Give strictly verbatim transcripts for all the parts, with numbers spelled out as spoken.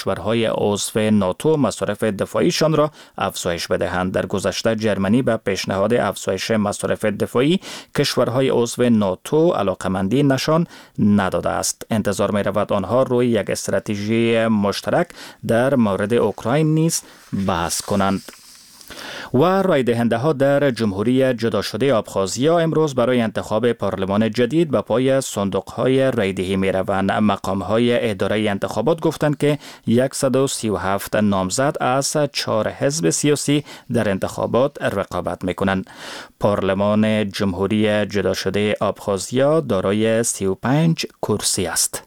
کشورهای عضو ناتو مصارف دفاعیشان را افزایش بدهند. در گذشته جرمنی به پیشنهاد افزایش مصارف دفاعی کشورهای عضو ناتو علاقمندی نشان نداده است. انتظار می رود آنها روی یک استراتژی مشترک در مورد اوکراین نیز بحث کنند. و رای دهنده ها در جمهوری جدا شده آبخازیا امروز برای انتخاب پارلمان جدید به پای صندوق های رای دهی می روند. مقام های اداره انتخابات گفتند که صد و سی و هفت نامزد از چهار حزب سیاسی در انتخابات رقابت می کنند. پارلمان جمهوری جدا شده آبخازیا دارای سی و پنج کرسی است.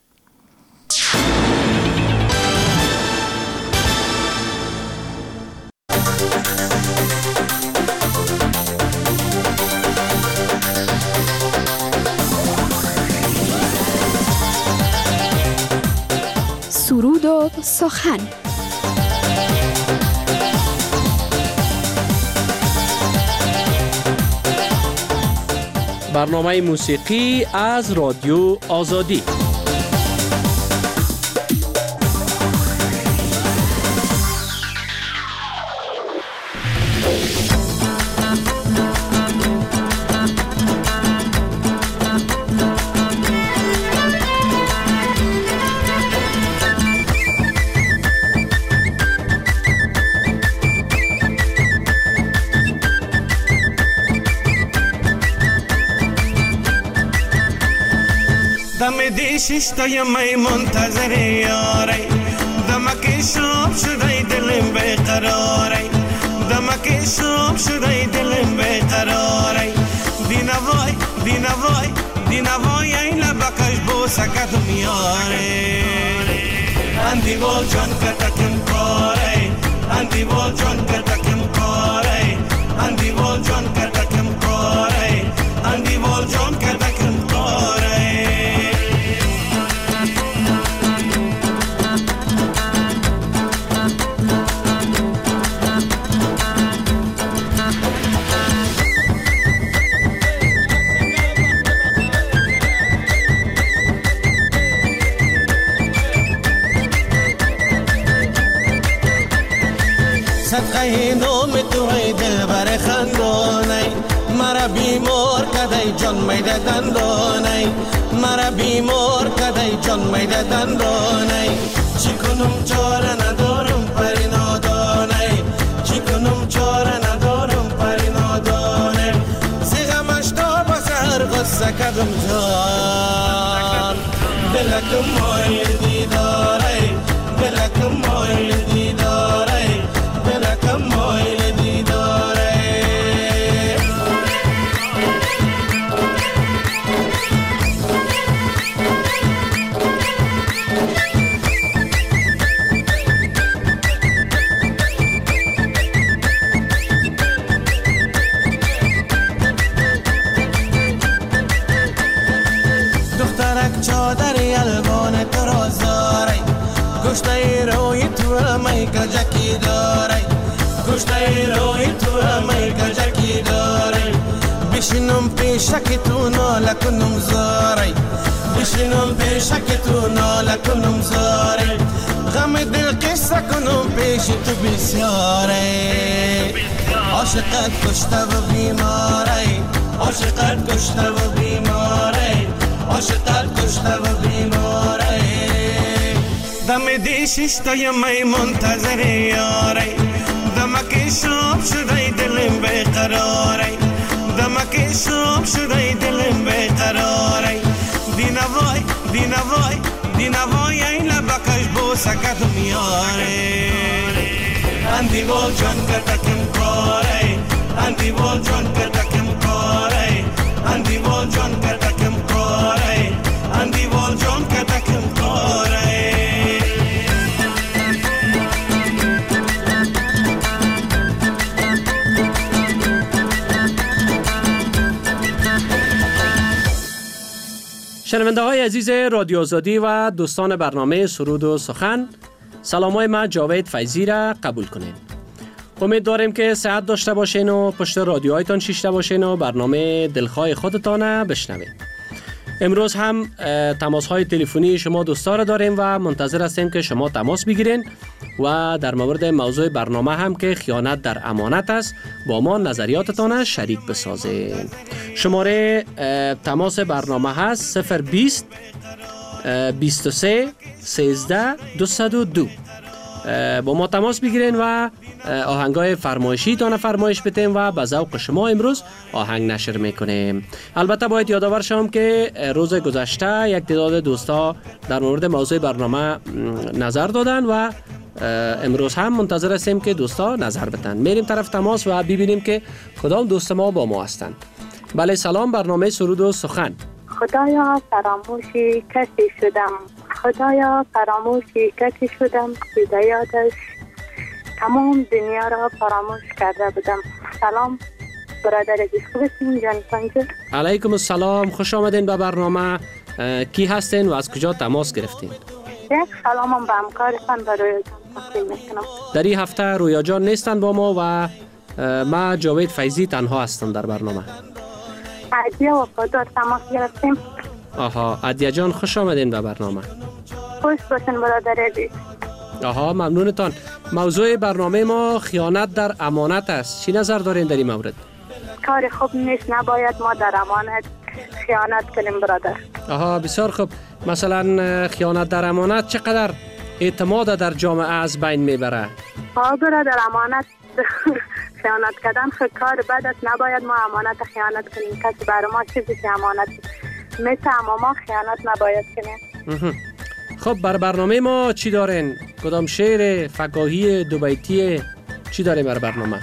سرود و سخن. برنامه موسیقی از رادیو آزادی. دم دیشش تایمی منتظری یاری، دمکی شب شده دلم بیقراری، دمکی شب شده دلم بیقراری. دینوای دینوای دینوای این لبکش بوسکت میاری. اندی بول جان کتکم کاری، اندی بول جان کتکم کاری، اندی بول جان کتکم کاری، اندی بول جان کتکم کاری. صدقه نام توی دل بر خندانه، مرا بیمار کدی جان میده دندانه، مرا بیمار کدی جان میده دندانه. چی کنم چاره ندارم پری نادانه، چی کنم چاره ندارم پری نادانه. زیغمش تا بسر غصه کدم جان، دلکم مایل دیداره، دلکم مایل دیداره، دلکم مایل دیداره. دخترک چادری الوان تو را زاره، گشته روی تو می کجکی داره، گشته روی تو می کجکی داره. بشینم پیشک تو ناله کنم زاره، بشینم پیشک تو ناله کنم زاره. غم دل قصه کنم پیش تو بسیاره. عاشقت کشته و بیماره، عاشقت کشته و بیماره، عاشقت کشته و بیماره. دم دیشش تایمی منتظری یاری، دمکی شب شده دلم بیقراری، دمکی شب شده دلم بیقراری. دینوای دینوای دینوای این لبکش بوسکت میاری. اندی بول جان کتکم کاری، اندی بول جان کتکم کاری، اندی بول جان کتکم کاری، اندی بول جان کتکم کاری. شنونده های عزیز رادیو آزادی و دوستان برنامه سرود و سخن، سلام های من جاوید فیضی را قبول کنین. امید داریم که صحت داشته باشین و پشت رادیوهایتان شیشته باشین و برنامه دلخواه خودتان بشنوین. امروز هم تماس های تلفنی شما دوستا را داریم و منتظر هستیم که شما تماس بگیرین و در مورد موضوع برنامه هم که خیانت در امانت است با ما نظریاتتان شریک بسازین. شماره تماس برنامه هست صفر بیست بیست و سه سیزده دویست و دو. با ما تماس بگیرین و آهنگای فرمایشی تان فرمایش بتیم و به ذوق شما امروز آهنگ نشر میکنیم. البته باید یادآور شوم که روز گذشته یک تعداد دوستا در مورد موضوع برنامه نظر دادن و امروز هم منتظر هستیم که دوستا نظر بدن. میریم طرف تماس و ببینیم که کدام دوست ما با ما هستند. بله سلام، برنامه سرود و سخن. خدایا فراموشی کسی شدم، خدایا فراموشی کسی شدم که در یادش تمام دنیا را فراموش کرده بودم. سلام برادر عزیز، خوب هستین جان سنجر؟ علیکم السلام، خوش آمدین به برنامه. کی هستین و از کجا تماس گرفتین؟ یک سلامم به همکارتان به رویا جان تقدیم میکنم. در این هفته رویا جان نیستن با ما و ما جاوید فیضی تنها هستم در برنامه. عدیه وفادار تماس گرفتیم. آها، عدیه جان خوش آمدین به برنامه. خوش باشین برادر عزیز. آها، ممنونتان. موضوع برنامه ما خیانت در امانت است. چی نظر دارین در این مورد؟ کار خوب نیست، نباید ما در امانت خیانت کنیم برادر. آها، بسیار خوب. مثلا خیانت در امانت چقدر اعتماد در جامعه از بین میبره؟ آه برادر، امانت خیانت کردن خود کار بد است، نباید ما امانت خیانت کنیم. کسی برای ما چیزی که امانت مثل ما خیانت نباید کنیم. خب بر برنامه ما چی دارین؟ کدام شعر فکاهی دو بیتی چی دارین بر برنامه؟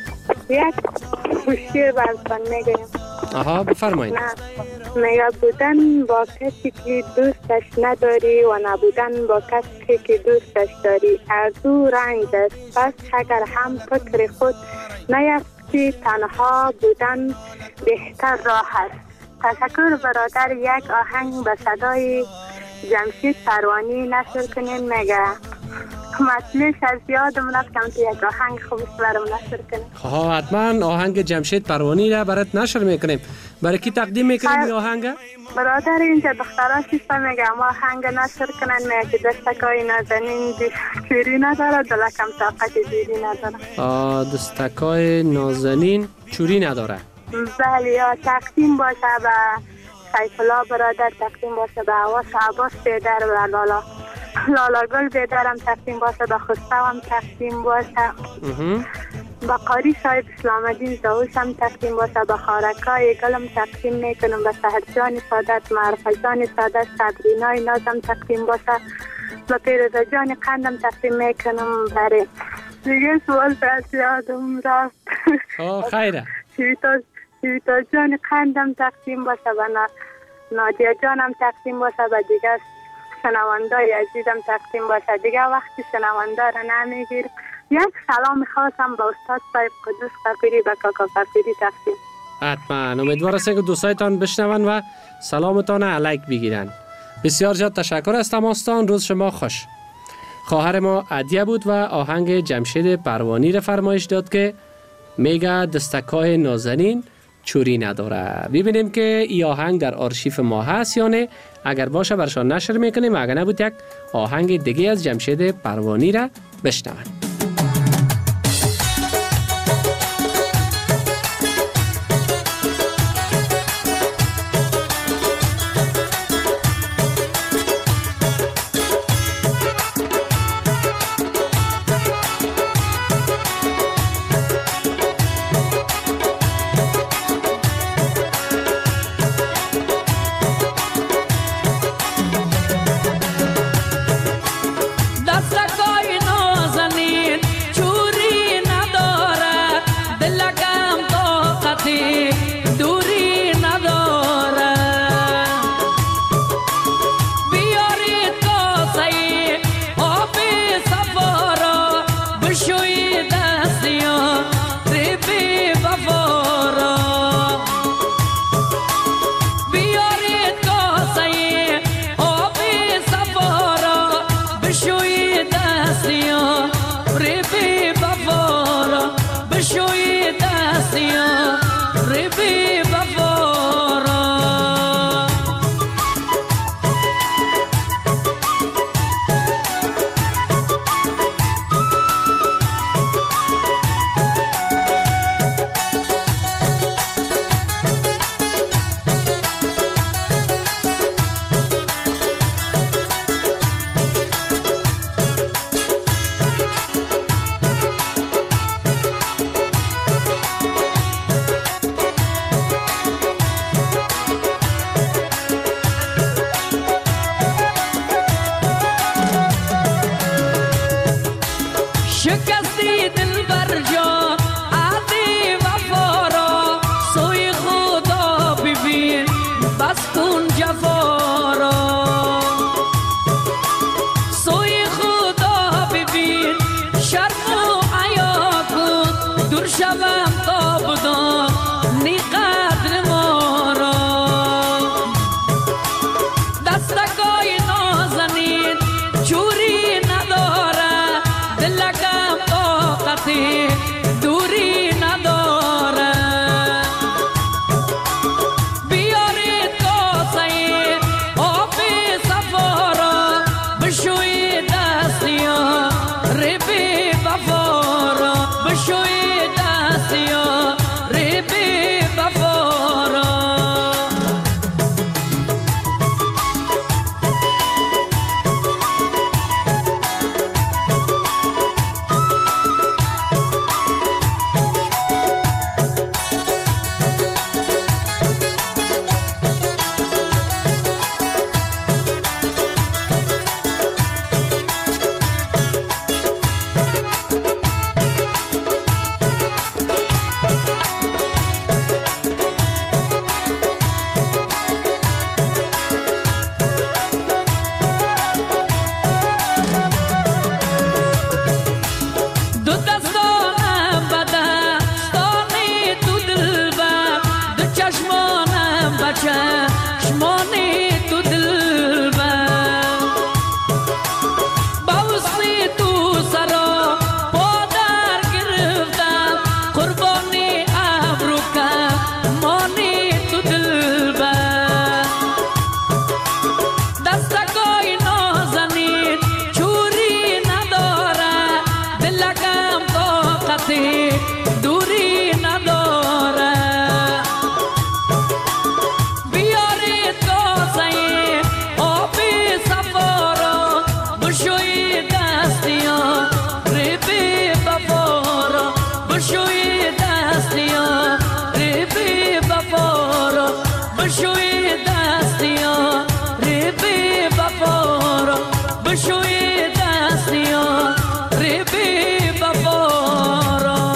یک شعر براتون میگم. آها بفرمایید. میگه بودن با کسی که دوستش نداری و نبودن با کسی که دوستش داری آرزو رنج است، پس اگر هم فکر خود نیفتی تنها بودن بهتر راه است. تشکر برادر. یک آهنگ به صدای جمشید پروانی نشر کنین. میگه مطلعش از یادم رفت کم که یک آهنگ خوبش برام نشر کنین. ها حتما آهنگ جمشید پروانی را برات نشر میکنیم. برای کی تقدیم میکنیم این آهنگ؟ برادر اینجا دخترها شیستا میگه ما آهنگ نشر کنن، میگه که دستکای نازنین چوری نداره، دلکم طاقت دیری نداره. آه دستکای نازنین چوری نداره. بله، یا تقدیم باشه به سیف الله برادر، تقدیم باشه به عواس عباس بیدر و لالا لالا گل بیدرم تقدیم باشه، به خستوام تقدیم باشه، به قاری صاحب اسلام الدین زاوش هم تقدیم باشه، به خارکای گلم تقدیم میکنم، به سهر جان سادت، معرفت جان سادت، صبرینای نازم تقدیم باشه، به پیروزه جان قندم تقدیم میکنم. برای دیگه سوال پس یادم رفت. آه خیره. شیویتا جان قندم تقدیم باشه، و نادیا جانم تقدیم باشه، و دیگه شنواندای عزیزم تقدیم باشه. دیگه وقتی شنوانده را نمیگیر. یک سلام خواستم به استاد صاحب قدوس قفیری، به کاکا قفیری تقدیم. حتما امیدوار هستم که دوستایتان بشنون و سلامتان علیک بگیرن. بسیار زیاد تشکر از تماستان. روز شما خوش. خواهر ما عدیه بود و آهنگ جمشید پروانی را فرمایش داد که میگه دستکای نازنین چوری نداره. ببینیم که این آهنگ در آرشیف ما هست یا نه. اگر باشه برشان نشر میکنیم، اگر نبود یک آهنگ دیگه از جمشید پروانی را بشنون. دستکای نازنین چوری نداره، دلکم طاقتی دوری نداره. بیارید کاسه آب صفا را، بشویید دستیا ریبی وفا را. بیارید کاسه آب صفا را، بشویید شکستی دل بر جا عهد وفا را سوی خدا ببین بس کن جفا را سوی خدا ببین شرم و حیا کن دور شوم تا بدانی قدر ما را دستکای نازنین چوری نداره دلکم طاقتی دوری نداره بیارید کاسه آب صفا را بشوی دستیا ربی وفا را بشوی دستیا ربی وفا را دو دستانم به دستانی تو دلبر دو چشمانم به چشمانی تو دلبر با وصلی تو سرا پادر گرفتم قربانی ابرو کمانی تو دلبر دستکای نازنین چوری نداره دلکم طاقتی دوری نداره بیارید کاسه آب صفا را بشوی دستیا ربی وفا را بشوی دستیا ربی وفا را بشوی دستیا ربی وفا را بشوی دستیا ربی وفا را.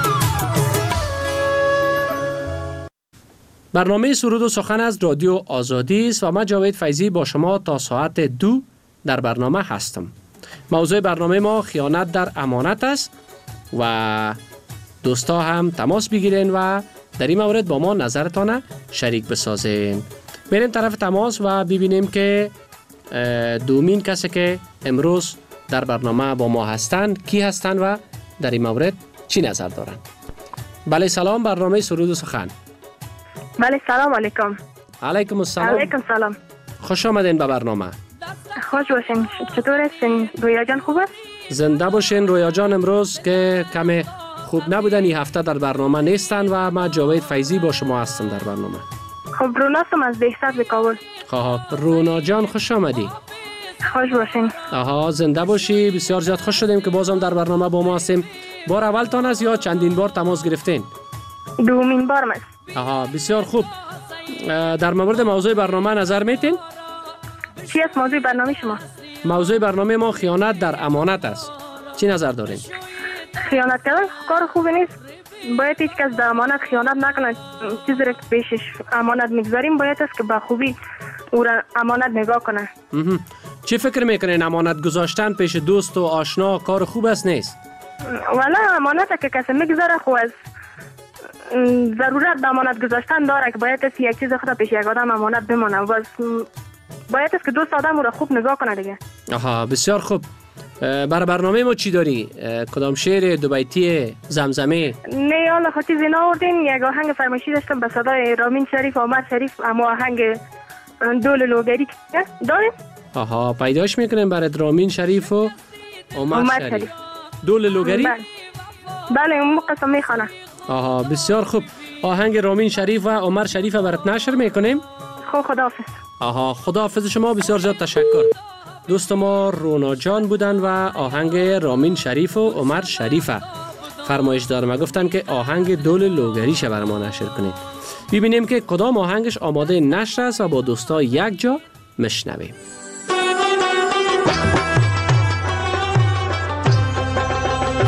برنامه سرود و سخن از رادیو آزادی است و من جاوید فیضی با شما تا ساعت دو در برنامه هستم. موضوع برنامه ما خیانت در امانت است و دوستا هم تماس بگیرین و در این مورد با ما نظرتان شریک بسازین. بریم طرف تماس و ببینیم که اه، دومین کسی که امروز در برنامه با ما هستند کی هستند و در این مورد چی نظر دارند. بله سلام، برنامه سرود و سخن. بله سلام علیکم. علیکم السلام. علیکم سلام. خوش آمدین به برنامه. خوش باشین. چطور هستین؟ رویا جان خوب است؟ زنده باشین. رویا جان امروز که کمی خوب نبودن این هفته در برنامه نیستن و من جاوید فیضی با شما هستم در برنامه. خب روناستم از بهزاد به کابل. آها رونا جان خوش آمدی. خوش باشین. آها زنده باشی. بسیار زیاد خوش شدیم که بازم در برنامه با ما هستیم. بار اولتان است یا چندین بار تماس گرفتین؟ دومین بارم است. آها بسیار خوب. در مورد موضوع برنامه نظر میتین؟ چی است موضوع برنامه شما؟ موضوع برنامه ما خیانت در امانت است. چی نظر دارین؟ خیانت کردن کار خوبی نیست. باید هیچ کس در امانت خیانت نکنه. چیزی را که پیشش امانت میگذاریم باید است که به خوبی او را امانت نگاه کنه. مهم. چی فکر میکنین امانت گذاشتن پیش دوست و آشنا کار خوب است نیست؟ والا امانت که کسی میگذاره خو از ضرورت به امانت گذاشتن داره که باید است یک چیز خود پیش یک آدم امانت بمانه. باز باید است که دوست آدم او را خوب نگاه کنه دیگه. آها بسیار خوب. برای برنامه ما چی داری؟ کدام شعر دو بیتی زمزمه؟ نه حالا خود چیزی ناوردین. یک آهنگ فرمایشی داشتم به صدای رامین شریف و عمر شریف، اما آهنگ دول لوگری داریم. آها پیداش میکنیم برای رامین شریف و عمر, عمر شریف. شریف دول لوگری؟ بله بله اون قسم میخوانه. آها بسیار خوب. آهنگ رامین شریف و عمر شریف برات نشر میکنیم. خب خداحافظ. آها خداحافظ شما. بسیار زیاد تشکر. دوست ما رونا جان بودن و آهنگ رامین شریف و عمر شریفه فرمایش دارم و گفتن که آهنگ دول لوگریشه بر ما نشر کنید. ببینیم که کدام آهنگش آماده نشر است و با دوستا یک جا مشنویم.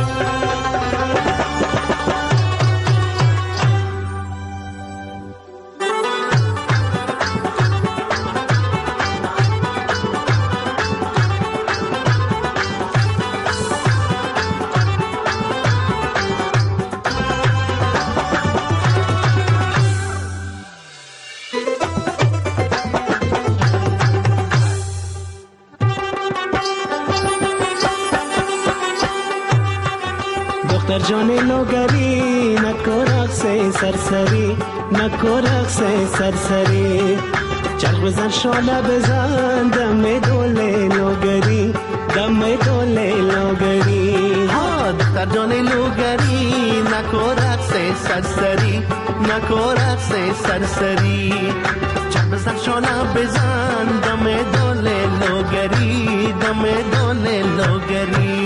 دختر جان لوگری نکو رقص سرسری نکو رقص سرسری چرخ بزن شاله بزن دم دوله لوگری دم دوله لوگری ها دختر جان لوگری نکو رقص سرسری نکو رقص سرسری چرخ بزن شاله بزن دم دوله لوگری دم دوله لوگری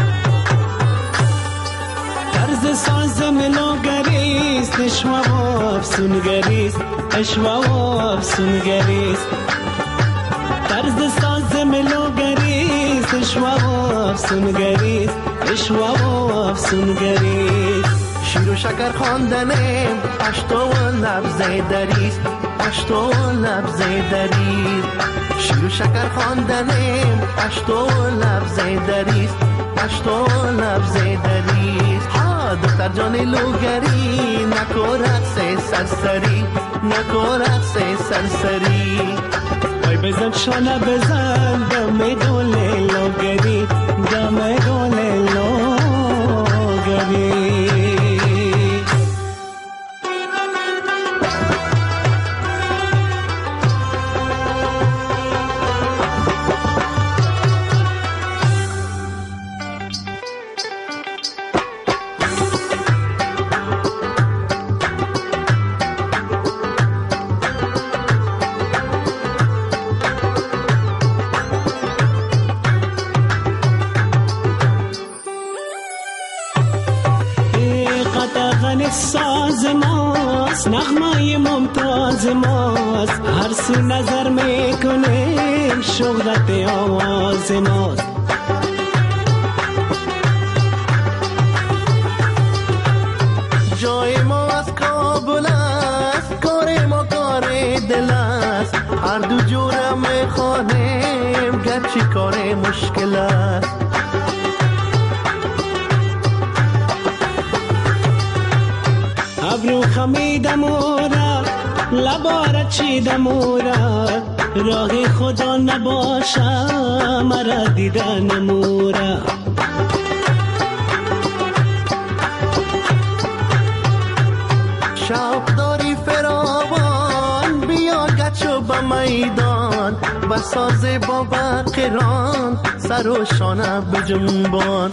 طرز ساز ملوگریست اشوا و افسونگریست اشوا و افسونگریست طرز ساز ملوگریست اشوا و افسونگریست اشوا و افسونگریست شیر و شکر خواندنه پشتو و لبز دریست پشتو و لبز دریست شیر و شکر خواندنه پشتو و لبز دریست پشتو و لبز دریست ها دختر جان لوگری نکو رقص سرسری نکو رقص سرسری وای بزن شانه بزن دم دوله لوگری دم دوله لوگری ساز ماست نغمه ممتاز ماست هر سو نظر میکنه شهرت آواز ماست جای ما از کابل است کار ما کار دل است هر دو جوره میخوانیم گرچه کار مشکل است ابرو خمیدم اورا لبارت چیدم اورا راه خدا نباشم مرا دیدن مورا شوق داری فراوان بیا گچو به میدان بساز با بقران سر و شانه بجنبان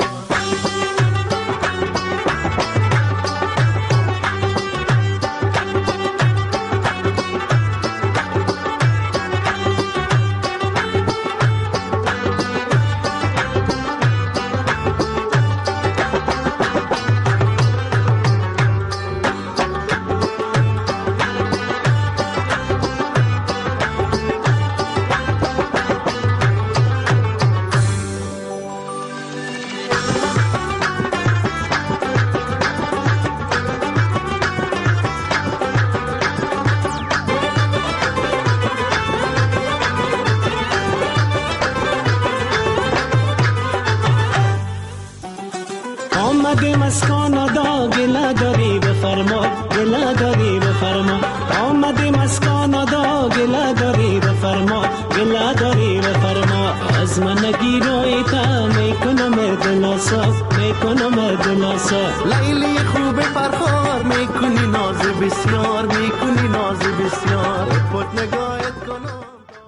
آمدیم از کانادا گله داری بفرما گله داری بفرما آمدیم از کانادا گله داری بفرما گله داری بفرما از من نگیروی تا میکنم دلاسا میکنم دلاسا لیلی خوب پرخار میکنی ناز بسیار میکنی ناز بسیار پت نگاهت کنم.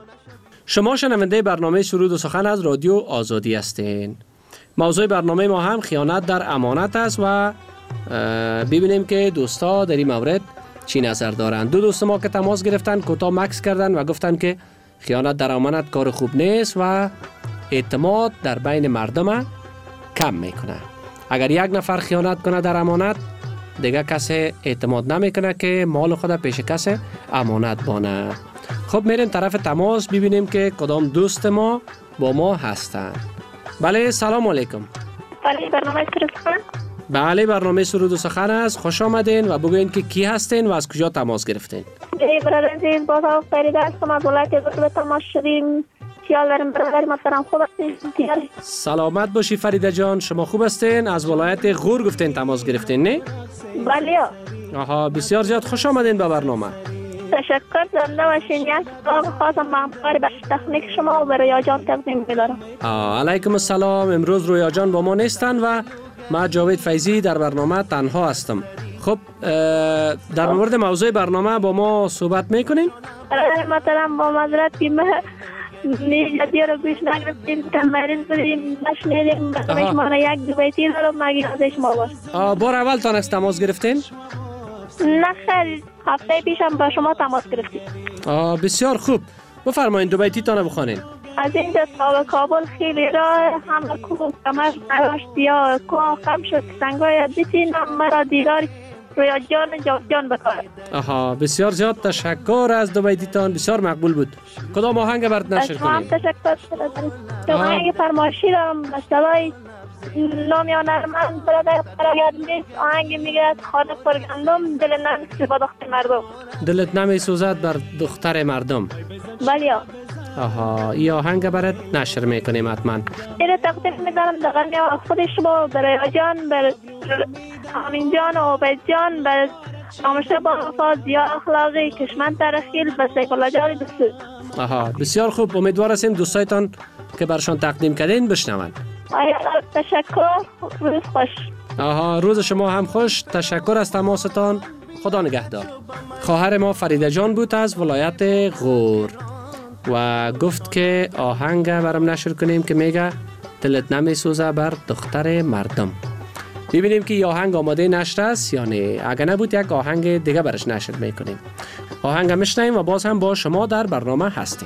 شما شنونده برنامه سرود و سخن از رادیو آزادی هستین. موضوع برنامه ما هم خیانت در امانت است و ببینیم که دوستا در این مورد چی نظر دارند. دو دوست ما که تماس گرفتن کوتاه مکس کردن و گفتن که خیانت در امانت کار خوب نیست و اعتماد در بین مردم کم میکنه. اگر یک نفر خیانت کنه در امانت دیگه کسی اعتماد نمیکنه که مال خود پیش کسی امانت بانه. خب میریم طرف تماس ببینیم که کدام دوست ما با ما هستند. بله سلام علیکم. بله برنامه سرود سخن. بله برنامه سرود و سخن است. خوش آمدین و بگوین که کی هستین و از کجا تماس گرفتین. ای برادر عزیز باز هم فریده هستم از ولایت گربه تماس شدیم. خیال دارم برادر محترم خوب هستین؟ سلامت باشی فریده جان. شما خوب هستین؟ از ولایت غور گفتین تماس گرفتین نه؟ بله. آها بسیار زیاد خوش آمدین به برنامه. تشکر زنده باشین. یک سلام خواستم به همکار بخش تکنیک شما و به رویا جان تقدیم می‌دارم. علیکم السلام. امروز رویا جان با ما نیستن و من جاوید فیضی در برنامه تنها هستم. خب در مورد موضوع برنامه با ما صحبت میکنین؟ مثلا با معذرت که ما نیجدی رو گوش نگرفتیم، تمرین بودیم، نشنیدیم، مثلا یک دو بیتی دارم مگه ازش ما باش. بار اول تانست تماس گرفتین؟ نه خیلی، هفته پیشم با شما تماس گرفتیم. بسیار خوب، بفرمایید دو بیتی تانه بخوانین. از اینجا تا کابل خیلی راه، همه کوه کمر نراشت یا کوه خم شد، سنگای بسینم مرا دیدار رویا جان جان بکار. آها، بسیار زیاد تشکر از دو بیتیتان، بسیار مقبول بود. کدام آهنگ برات نشر کنیم؟ از شما تشکر دارم. آهنگ فرمایشی دارم، مثلا نامیان ارمن برادر فرایاد نیست، آهنگ میگه خانه پرگندم دل نمیسوزد با دختر مردم. دلت نمیسوزد بر دختر مردم. بله. آها، این آهنگ برات نشر میکنیم حتما. اینو تقدیم میدارم دقیقا خود شما برای جان، بر امین جان و عبید جان، بر آموزش با وفا زیا اخلاقی کشمن ترخیل به سیکولا جاری دستور. آها، بسیار خوب، امیدوار هستیم دوستایتان که برشان تقدیم کردین بشنون. تشکر، روز خوش. آها، روز شما هم خوش. تشکر از تماستان، خدا نگهدار. خواهر ما فریده جان بود از ولایت غور و گفت که آهنگ برام نشر کنیم که میگه دلت نمیسوزه بر دختر مردم. ببینیم که این آهنگ آماده نشر است یا نه. اگه نبود یک آهنگ دیگه برش نشر میکنیم. آهنگ میشنیم و باز هم با شما در برنامه هستیم.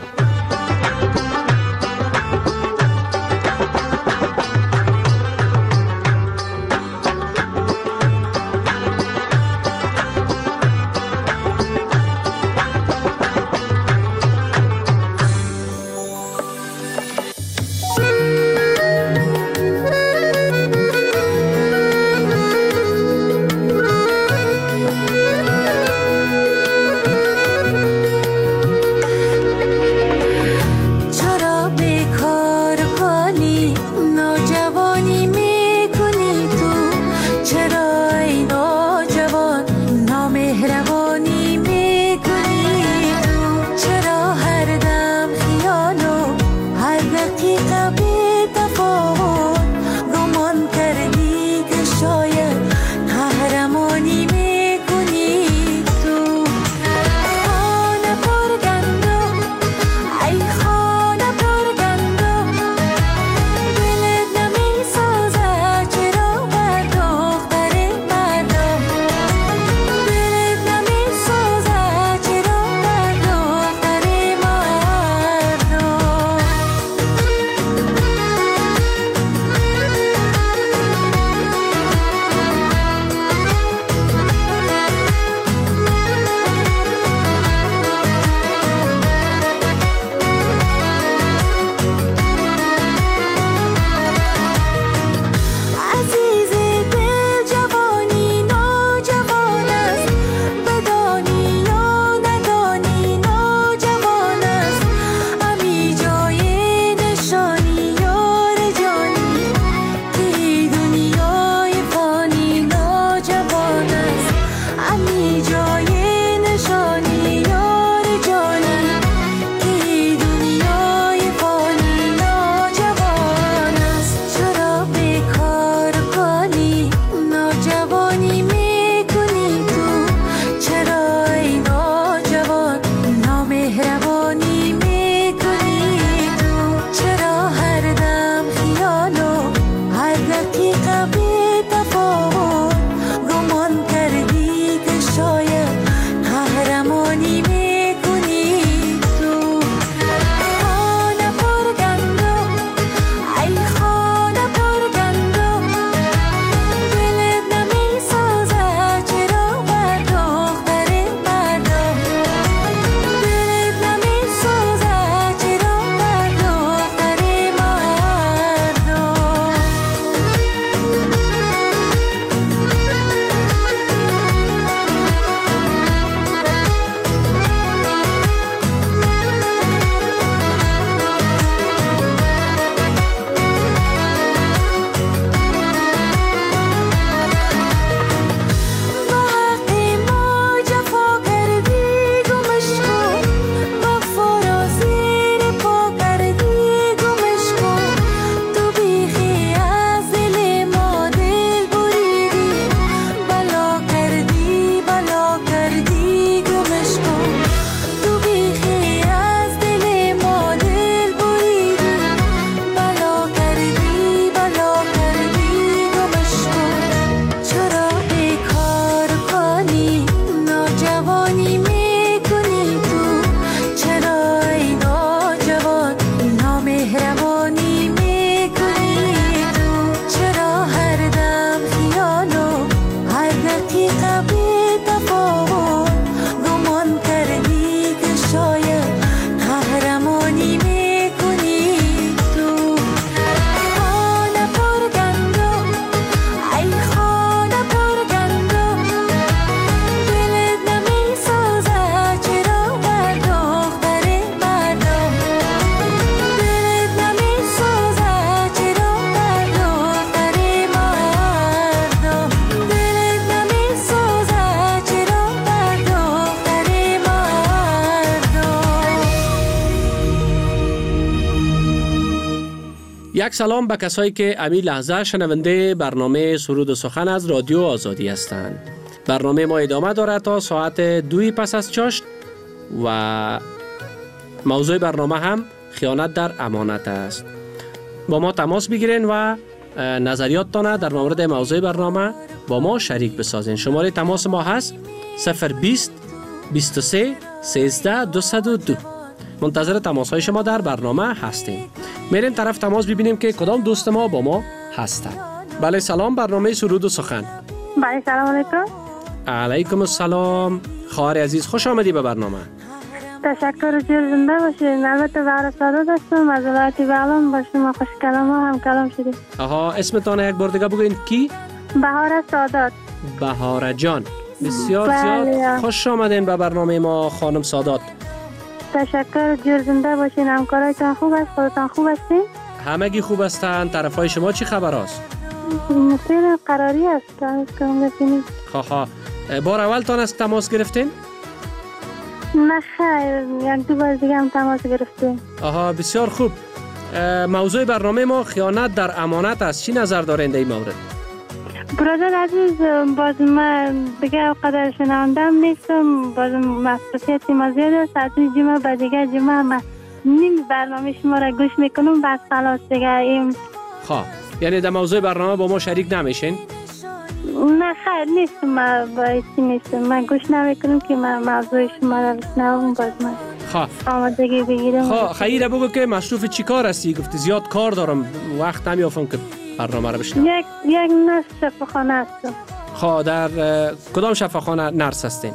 یک سلام به کسایی که امی لحظه شنونده برنامه سرود و سخن از رادیو آزادی هستند. برنامه ما ادامه داره تا ساعت دوی پس از چاشت و موضوع برنامه هم خیانت در امانت است. با ما تماس بگیرین و نظریاتتان در مورد موضوع برنامه با ما شریک بسازین. شماره تماس ما هست صفر بیست بیست و سه سیزده دویست و دو. منتظر تماس های شما در برنامه هستیم. میریم طرف تماس ببینیم که کدام دوست ما با ما هستند. بله سلام، برنامه سرود و سخن. بله سلام علیکم. علیکم السلام. خواهر عزیز خوش آمدی به برنامه. تشکر، جور زنده باشید. البته بهار سعادت هستم از ولایت بغلان. با شما خوش کلام ها هم کلام شدیم. آها، اسمتان یک بار دیگه بگوین. کی؟ بهار سعادت. بهار جان، بسیار بله. زیاد خوش آمدین به برنامه ما خانم سعادت. تشکر، جور زنده باشین. همکارایتان خوب است؟ خودتان خوب هستین؟ همگی خوب هستند. طرفای شما چی خبر است؟ مسیر قراری است. کنم ببینید. خواه بار اول تان از تماس گرفتین؟ نه خیر، یک دو بار دیگه هم تماس گرفتیم. آها، بسیار خوب. موضوع برنامه ما خیانت در امانت است. چی نظر دارین در این مورد؟ برادر عزیز، باز من دیگه قدر شنوندم نیستم. باز مسئولیت ما زیاد است. از این جمعه به دیگه جمعه من نیم برنامه شما را گوش میکنم. بس خلاص دیگه این خواه یعنی در موضوع برنامه با ما شریک نمیشین؟ نه خیر نیستم. من باید نیستم. من گوش نمیکنم که من موضوع شما را بشنوم. باز من خواه آمادگی بگیرم. خواه خیره بگو که مصروف چی کار هستی؟ گفتی زیاد کار دارم، وقت نمیافم که برنامه را بشنوم. یک یک نرس شفاخانه هستم. خواه در کدام شفاخانه نرس هستین؟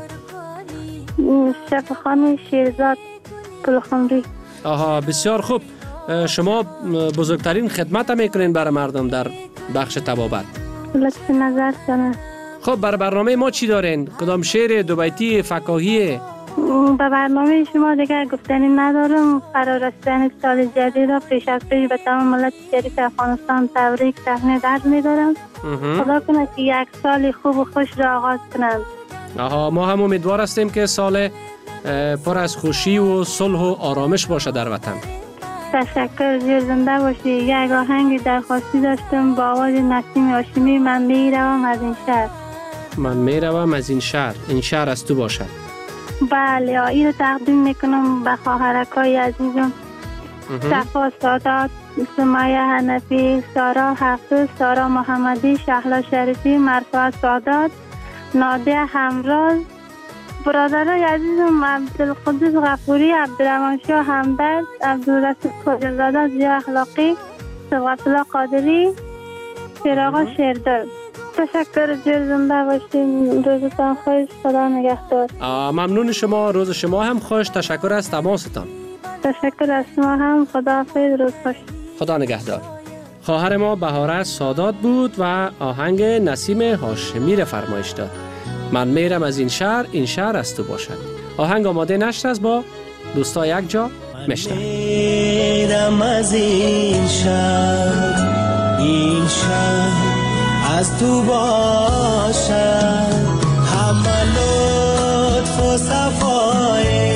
شفاخانه شیرزاد پلخمری. آها، بسیار خوب. شما بزرگترین خدمت هم میکنین برای مردم در بخش طبابت. لطف نظر کنه. خب بر برنامه ما چی دارین؟ کدام شعر، دو بیتی، فکاهی؟ به برنامه شما دیگه گفتنی ندارم. فرارسیدن سال جدید را پیش از پیش به تمام ملت شریف افغانستان تبریک تهنیت عرض می‌دارم. خدا کنه که یک سال خوب و خوش را آغاز کنند. آها، ما هم امیدوار هستیم که سال پر از خوشی و صلح و آرامش باشه در وطن. تشکر، زیر زنده باشی. یک آهنگ درخواستی داشتم با آواز نسیم هاشمی. من میروم از این شهر. من میروم از این شهر. این شهر از تو باشد. بله، این رو تقدیم میکنم به خواهرکای عزیزم صفا سادات، سمیه حنفی، سارا حقی، سارا محمدی، شهلا شریفی، مرفوع سادات، نادیه همراز، برادرای عزیزم عبدالقدس غفوری، عبدالرحمن شاه همدرد، عبدالرسول خواجه‌زاده، ضیا اخلاقی، صبغت الله قادری، چراغ شیردل. تشکر، جور زنده باشین. روزتان خوش. خدا نگهدار. ممنون شما. روز شما هم خوش. تشکر از تماستان. تشکر از شما هم. خدا حافظ. روز خوش. خدا نگهدار. خواهر ما بهاره سادات بود و آهنگ نسیم هاشمی را فرمایش داد. من میرم از این شهر، این شهر از تو باشد. آهنگ آماده نشر است، با دوستا یک جا میشنویم. میرم از این شهر، این شهر از تو باشد. همه لطف و صفای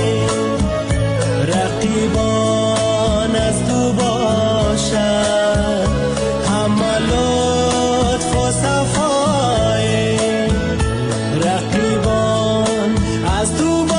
رقیبان از تو باشد. همه لطف و صفای رقیبان از تو باشد.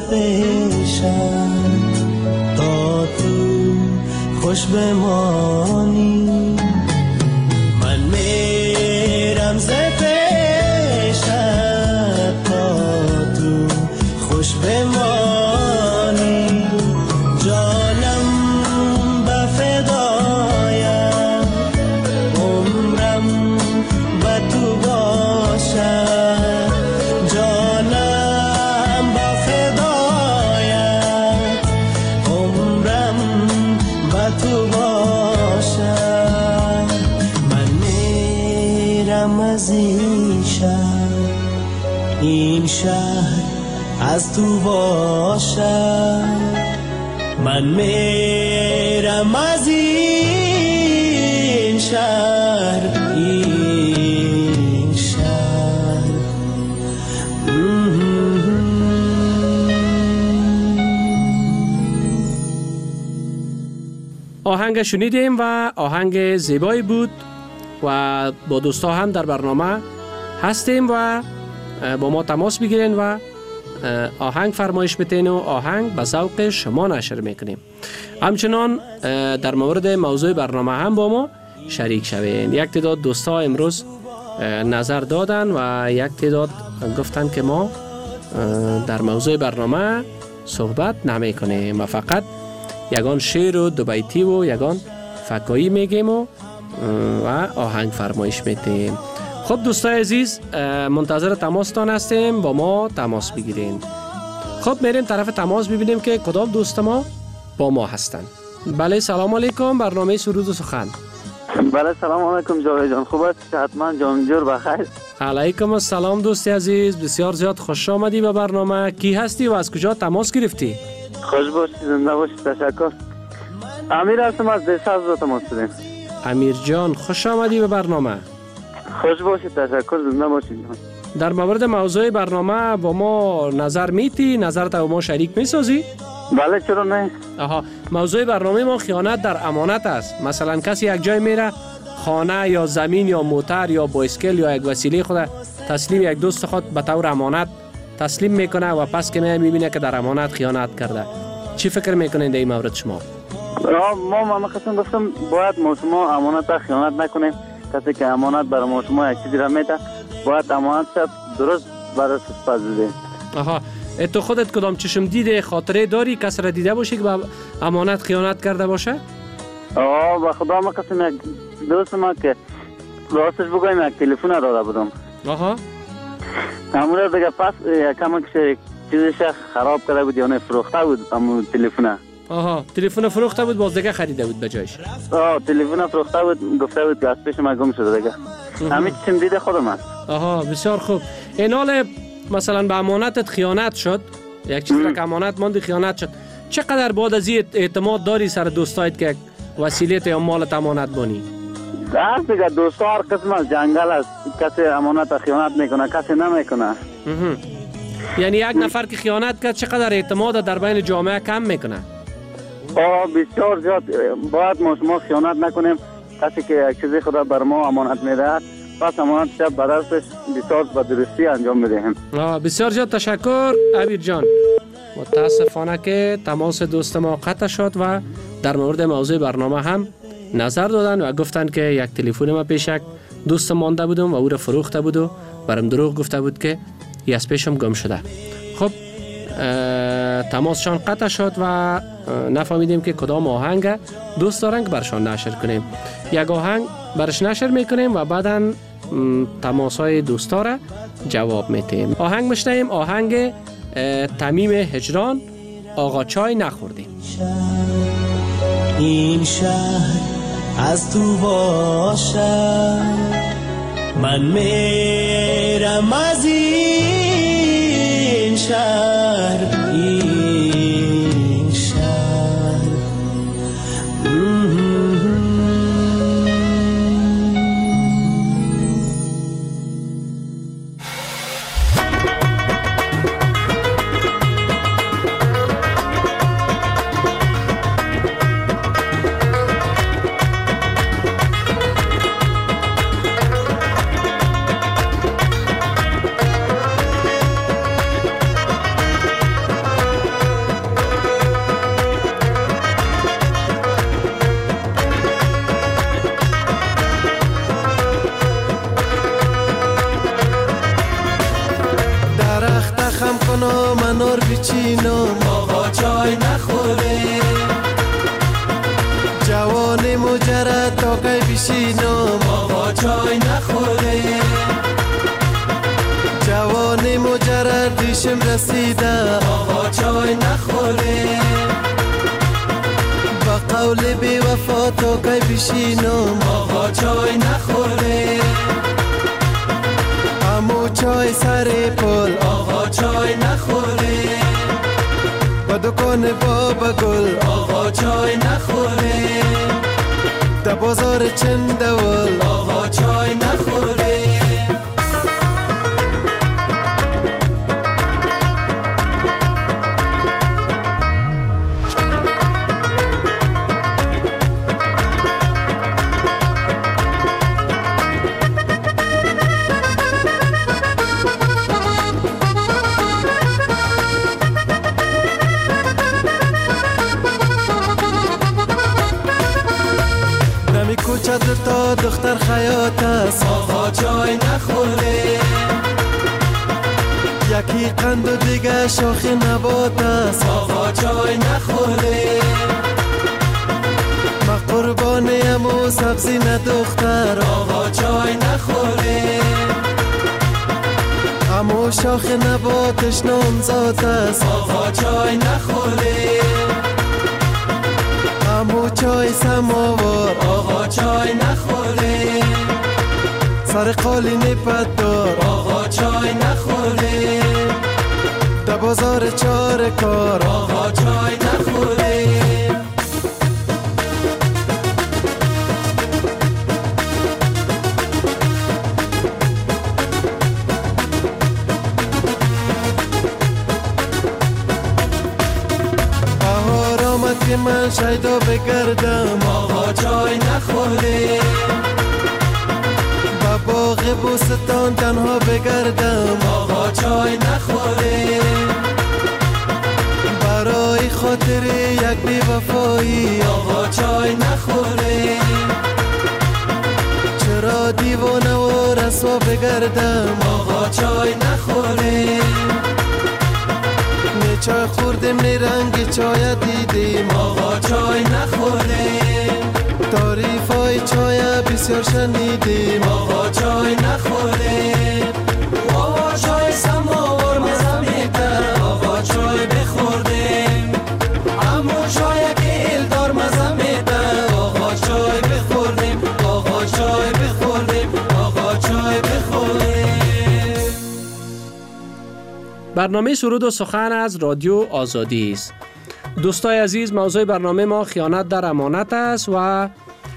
پیشم تا تو خوش بمانی. من میرم ز پیشت تا تو خوش بمانی. جانم به فدایم عمرم به تو باشد. جانم به فدایم عمرم به تو باشد. من میرم از این شهر، این شهر از تو باشد. من میرم از این شهر، این شهر. آهنگ شنیدیم و آهنگ زیبایی بود و با دوستا هم در برنامه هستیم و با ما تماس بگیرین و آهنگ فرمایش بتین و آهنگ به ذوق شما نشر میکنیم. همچنان در مورد موضوع برنامه هم با ما شریک شوین. یک تعداد دوستا امروز نظر دادن و یک تعداد گفتن که ما در موضوع برنامه صحبت نمی کنیم و فقط یگان شعر و دو بیتی و یگان فکایی میگیم و, و آهنگ فرمایش میتیم. خب دوستای عزیز، منتظر تماستان هستیم، با ما تماس بگیرین. خب میریم طرف تماس ببینیم که کدام دوست ما با ما هستن. بله سلام علیکم، برنامه سرود و سخن. بله سلام علیکم جاوید جان، خوب است؟ حتما جان جور بخیر. علیکم السلام دوستی عزیز، بسیار زیاد خوش آمدی به برنامه. کی هستی و از کجا تماس گرفتی؟ خوش باشی، زنده باشی، تشکر. امیر هستم از دیساز رو تماس دادیم. امیر جان خوش آمدی به برنامه. خوش باشی، تشکر، زنده باشی جان. در مورد موضوع برنامه با ما نظر میتی، نظرت با ما شریک میسازی؟ بله چرا نه. آها، موضوع برنامه ما خیانت در امانت است. مثلا کسی یک جای میره، خانه یا زمین یا موتر یا بایسکل یا یک وسیله خود تسلیم یک دوست خود به طور امانت تسلیم میکنه و پس که میای میبینه که در امانت خیانت کرده. چی فکر میکنین در این مورد شما؟ ما ما خواستم گفتم باید ما شما امانت خیانت نکنیم. کسی که امانت برای ما شما یک چیزی را میده باید امانت شد درست برای سپاس بده. آها، تو خودت کدام چشم دیده خاطره داری کسی را دیده باشی که به امانت خیانت کرده باشه؟ آه با خدا ما قسم یک دوست ما که راستش بگویم یک تلفن را داده بودم. آها. امروز دیگه پس یکم که چیزش خراب کرده بود یا نه فروخته بود امون تلفن. آها، تلفن فروخته بود باز دیگه خریده بود بجایش. آه تلفن فروخته بود گفته بود که از پیش ما گم شده دیگه. همین چیزم دیده خودم است. آها بسیار خوب. این حال مثلا به امانتت خیانت شد، یک چیز را که امانت ماند خیانت شد، چقدر بعد از این اعتماد داری سر دوستایت که وسیله یا مالت امانت بانی؟ در دیگه دوستا هر قسم از جنگل است، کسی امانت خیانت میکنه کسی نمیکنه. یعنی یک نفر که خیانت کرد چقدر اعتماد در بین جامعه کم میکنه؟ آه بسیار زیاد. باید ما شما خیانت نکنیم. کسی که یک چیزی خدا بر ما امانت میده پس امانت شب بدرسش بسیار به درستی انجام بدهیم. آه بسیار زیاد تشکر عبیر جان. متاسفانه که تماس دوست ما قطع شد و در مورد موضوع برنامه هم نظر دادن و گفتن که یک تلفن ما پیش یک دوست مانده بودم و او را فروخته بود و برام دروغ گفته بود که ای از پیشم گم شده. خب تماسشان قطع شد و نفهمیدیم که کدام آهنگ دوست دارن که برشان نشر کنیم. یک آهنگ برش نشر میکنیم و بعدا تماس های دوستا را جواب میتیم. آهنگ مشنیم، آهنگ تمیم هجران، آقا چای نخوردیم. این شهر از تو باشد، من میرم از این شهر، این شهر. تا کی بشینم آقا چای نخوره. جوانی مجرد ریشم رسیده آقا چای نخوره. با قول بی وفا تا کی بشینم آقا چای نخوره. امو چای سر پل آقا چای نخوره. با دکان بابا گل آقا چای نخوره. در بازار چندول آقا چای نخوره. چادر تا دختر خیاط است آقا چای نخوره. یکی قند و دیگه شاخ نبات است آقا چای نخوره. ما قربانی امو سبزی نه دختر آقا چای نخوره. امو شاخ نباتش نامزاد است آقا چای نخوره. امو چای سماوار آقا چای نخوره. سر قالین پدار آقا چای نخوره. در بازار چار کار آقا چای نخوره. که من شیدا بگردم آقا چای نخوره. با باغ بوستان تنها بگردم آقا چای نخوره. برای خاطر یک بی وفایی آقا چای نخوره. چرا دیوانه و رسوا بگردم آقا چای نخوره. چای خوردیم نی رنگ چای دیدیم آقا چای نخوره. تعریف های چای بسیار شنیدیم آقا چای نخوره. آقا چای سماور مزه میده آقا چای بخوردیم. امو چای که ایلدار مزه میده آقا چای بخوردیم. آقا چای بخوردیم آقا چای بخوردیم. برنامه سرود و سخن از رادیو آزادی است. دوستای عزیز، موضوع برنامه ما خیانت در امانت است و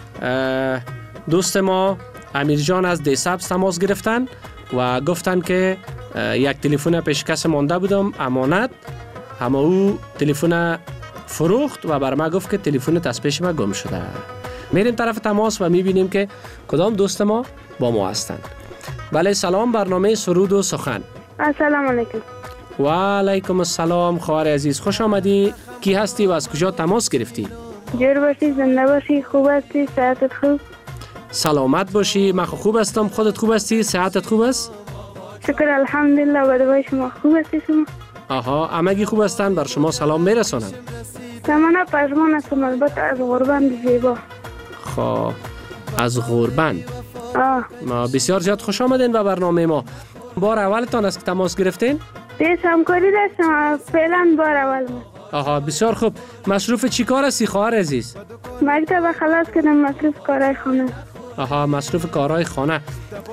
دوست ما امیر جان از دیسابس تماس گرفتن و گفتن که یک تلفن پیشکش مانده بودم امانت، اما او تلفن فروخت و بر ما گفت که تلفن از پیش ما گم شده. میریم طرف تماس و میبینیم که کدام دوست ما با ما هستند. بله سلام، برنامه سرود و سخن. السلام علیکم. و علیکم السلام خواهر عزیز، خوش آمدی. کی هستی و از کجا تماس گرفتی؟ جور باشی، زنده باشی، خوب هستی، صحتت خوب؟ سلامت باشی، من خوب هستم. خودت خوب هستی؟ صحتت خوب است؟ شکر الحمدلله. و دوای شما خوب هستی شما؟ آها، همگی خوب هستن. بر شما سلام میرسانم. تمنا پژمان هستم، البته از غربند زیبا. خب از غربند. آه. ما بسیار زیاد خوش آمدین به برنامه ما. بار اولتان است که تماس گرفتین؟ دیس همکاری داشتم، فعلا بار اول ما. آها بسیار خوب. مصروف چی کار هستی خواهر عزیز؟ مکتب خلاص کردم، مصروف کارهای خانه. آها مصروف کارهای خانه.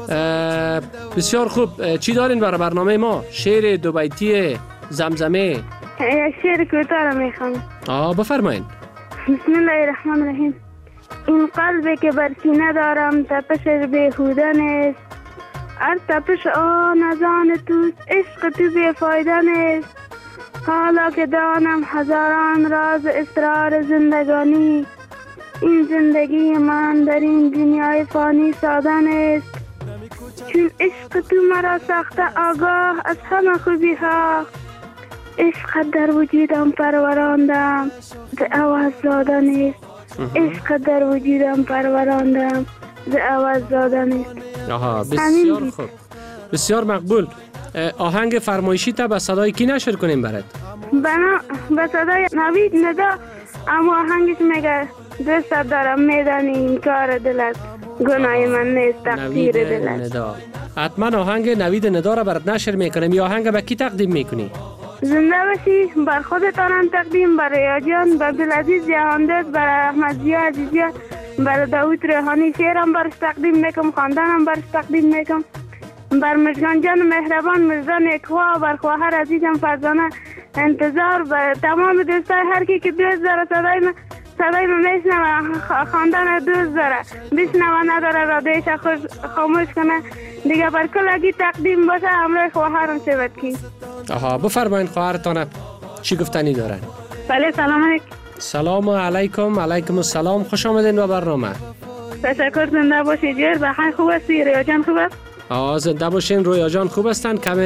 بسیار خوب. چی دارین برای برنامه ما؟ شعر دو بیتی زمزمه؟ یک شعر کوتاه را میخوام. آها بفرمایید. بسم الله الرحمن الرحیم. این قلبی که بر سینه دارم تپشش بیهوده نیست. هر تپش آن از آن توست، عشق تو بیفایده نیست. حالا که دانم هزاران راز اسرار زندگانی، این زندگی من در این دنیای فانی ساده نیست. چون عشق تو مرا ساخته آگاه از همه خوبی ها، عشق در وجودم پروراندم ز عوض زاده نیست. عشق در وجودم پروراندم ز عوض زاده نیست. آها بسیار خوب، بسیار مقبول. آهنگ فرمایشی تا به صدای کی نشر کنیم برات؟ بنا به صدای نوید ندا. اما آهنگش میگه دوست دارم میدانی این کار دل است، گناه من نیست، تقصیر دل است. ندا حتما آهنگ نوید ندا را برات نشر میکنم. یا آهنگ به کی تقدیم میکنی؟ زنده باشی. بر خودتانم تقدیم، برای یاجان، بر عبدالعزیز جهاندوست، بر احمد ضیا عزیزیه، بر داوود ریحانی شعرم برش تقدیم میکنم، خواندنم برش تقدیم میکنم، بر مژگان جان مهربان مرزا نیکخواه، بر خواهر عزیزم فرزانه انتظار، بر تمام دوستای هر کی که دوست داره صدای من صدای من میشنوه، خواندن دوست داره بشنوه، نداره رادیوش خاموش کنه دیگه، بر کلگی تقدیم باشه، همراه خواهرم شود کی. آها بفرمایید خواهرتان چی گفتنی دارن؟ بله سلام علیکم. سلام علیکم. علیکم السلام. خوش آمدین به برنامه. تشکر. زنده باشید. جور بخیر. خوب هستی؟ رویا جان خوب است؟ آه زنده باشین. رویا جان خوب هستن. کم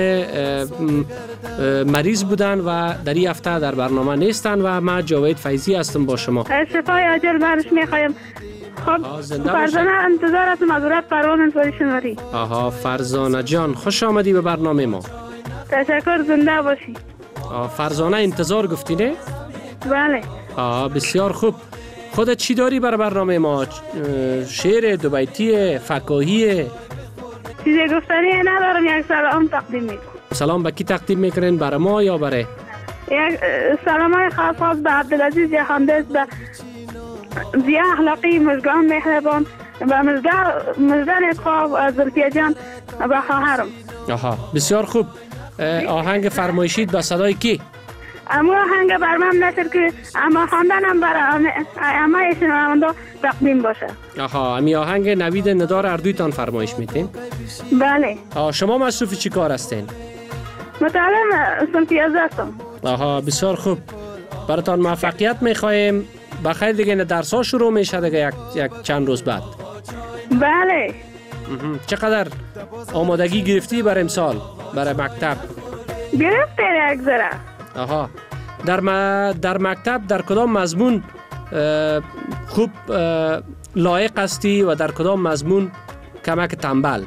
مریض بودن و در این هفته در برنامه نیستن و من جاوید فیضی هستم با شما. شفای عاجل برش میخوایم. خب فرزانه انتظار است، مزورت پروان انتظاری شماری. آها فرزانه جان خوش آمدی به برنامه ما. تشکر. زنده باشی. آه فرزانه انتظار گفتی نه؟ بله. آه بسیار خوب. خودت چی داری برای برنامه ما؟ شعر دو بیتی فکاهی؟ چیزی گفتنی ندارم، یک سلام تقدیم میکنم. سلام به کی تقدیم میکنین؟ برای ما یا برای؟ یک سلام های خاص خاص به عبدالعزیز جهاندوست، به ضیا اخلاقی، مژگان مهربان، به مرزا نیکخواه، زلفیه جان، به خواهرم. آها بسیار خوب. آهنگ فرمایشید به صدای کی؟ اما آهنگ بر من نشر که اما خواندنم برای اما شنونده تقدیم باشه. آها امی آهنگ نوید ندا را اردویتان فرمایش میتین؟ بله. آها شما مصروف چی کار هستین؟ متعلم صنف یازده هستم. آها بسیار خوب. براتان موفقیت میخوایم. بخیر دیگه درس ها شروع میشه دیگه یک, یک چند روز بعد. بله. چقدر آمادگی گرفتی برای امسال برای مکتب؟ گرفته یک ذره. آها در م... در مکتب در کدام مضمون خوب لایق هستی و در کدام مضمون کمک تنبل؟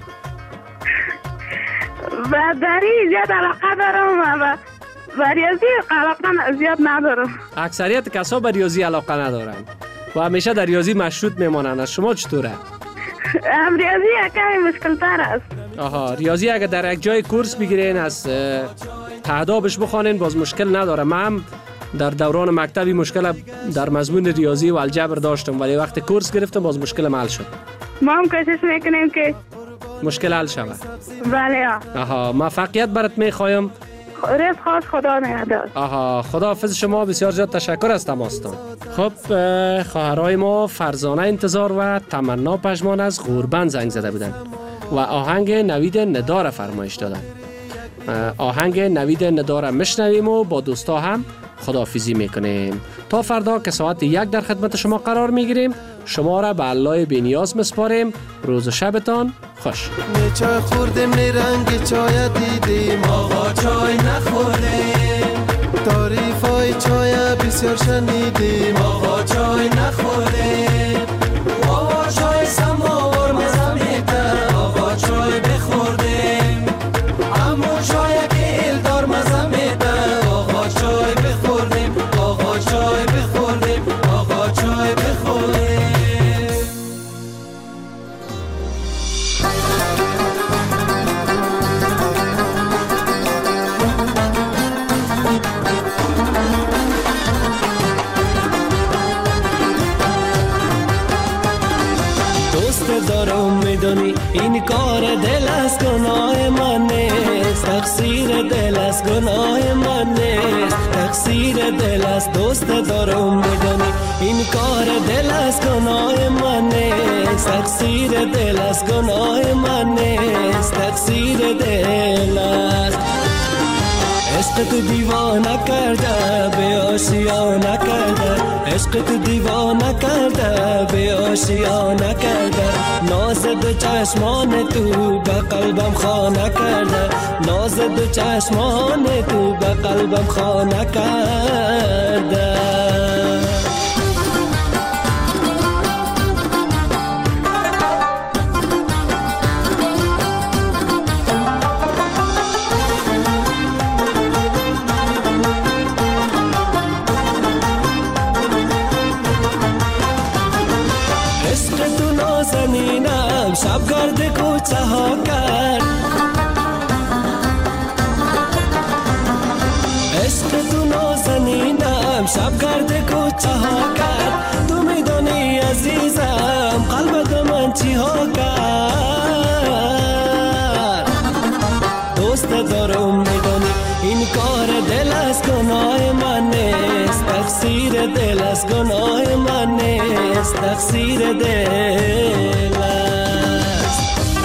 و دری زیاد علاقه دارم و و ریاضی علاقه زیاد ندارم. اکثریت کسا به ریاضی علاقه ندارن و همیشه در ریاضی مشروط میمانند. از شما چطوره؟ هم ریاضی کمی مشکل تر است. آها ریاضی اگه در یک جای کورس بگیرین از تعدابش بخوانین باز مشکل نداره. من هم در دوران مکتبی مشکل در مضمون ریاضی و الجبر داشتم ولی وقتی کورس گرفتم باز مشکل حل شد. ما هم کوشش میکنیم که مشکل حل شود. بله. آها موفقیت برات میخوایم. رزق خاص خدا نگهدار. آها خداحافظ شما. بسیار زیاد تشکر از تماستان. خب خواهرای ما فرزانه انتظار و تمنا پژمان از غوربند زنگ زده بودن و آهنگ نوید ندا را فرمایش دادن. آهنگ نوید ندا را میشنویم و با دوستا هم خداحافظی میکنیم تا فردا که ساعت یک در خدمت شما قرار میگیریم. شما را به الله بی‌نیاز مسپاریم. روز و شبتان خوش. نه چای خوردیم نه رنگ چای دیدیم، آقا چای نخوریم. تعریفای چای بسیار شنیدیم، آقا چای نخوریم. آقا چای سماور مزه میده، آقا چای بخوردیم. اما چای که الدار مزه میده، آقا چای بخوردیم، آقا چای بخوردیم، آقا چای بخوردیم. میدونی این کار دل از گناه من نیست، تقصیر دل از گناه من نیست، تقصیر دل از دوست دارم. میدونی این کار دل از گناه من نیست، تقصیر دل از گناه من نیست، تقصیر دل است. عشق تو دیوانه کرده به آشیانه کرده، عشق تو دیوانه کرده به آشیانه کرده. ناز دو چشمان تو به قلبم خانه کرده، ناز دو چشمان تو به قلبم خانه کرده. نم شب گرد کوچه ها کرد عشق تو نازنینم شب گرد کوچه ها کرد تو میدانی عزیزم قلب من چی ها کرد دوست دارم میدانی این کار دل از گناه من نیست تقصیر دل از گناه من نیست تقصیر دل است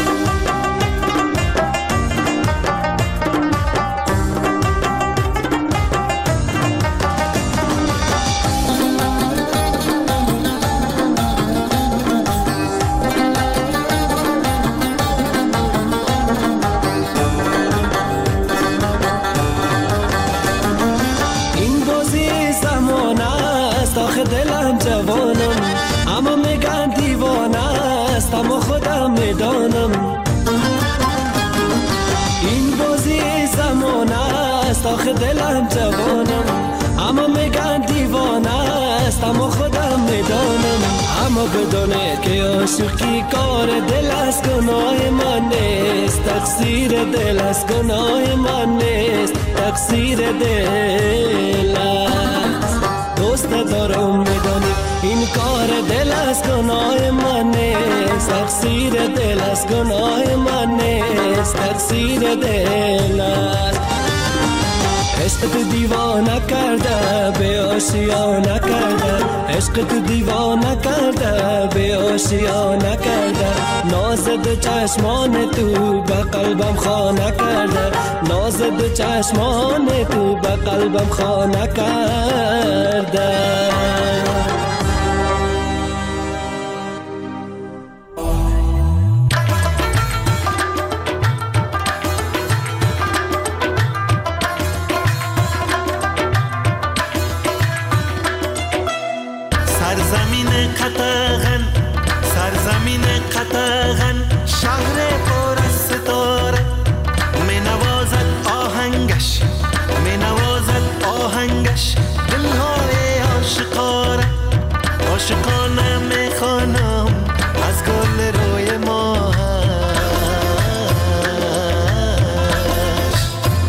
دلم جوانم اما میگن دیوانه است اما خودم میدانم این بازی زمانه است آخه دلم جوانم اما میگن دیوانه است اما خودم میدانم اما بدونه که عاشقی کار دل از گناه من نیست تقصیر دل از گناه من نیست تقصیر دل است دوست دارم میدانی این کار دل از گناه من نیست تقصیر دل از گناه من نیست تقصیر دل است عشق تو دیوانه کرده به آشیانه کرده عشق تو دیوانه کرده به آشیانه کرده ناز دو چشمان تو به قلبم خانه کرده ناز دو چشمان تو به قلبم خانه کرده سرزمین قطغن سرزمین قطغن شهر پر از ستاره می نوازد آهنگش می نوازد آهنگش دلهای عاشقانه عاشقانه می خوانم از گل روی ماهش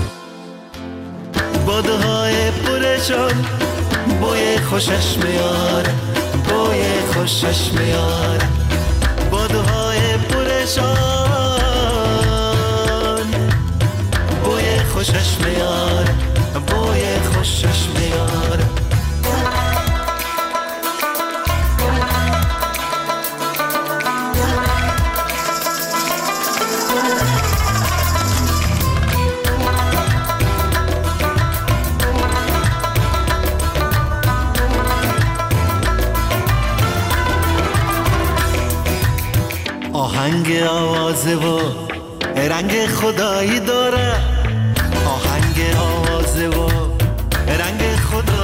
بادهای پرشان بوی خوشش میاره بوی خوشش میاره بادهای پرشان بوی خوشش میاره بوی خوشش میاره آهنگ آوازه و رنگ خدایی داره آهنگ آوازه و رنگ خدایی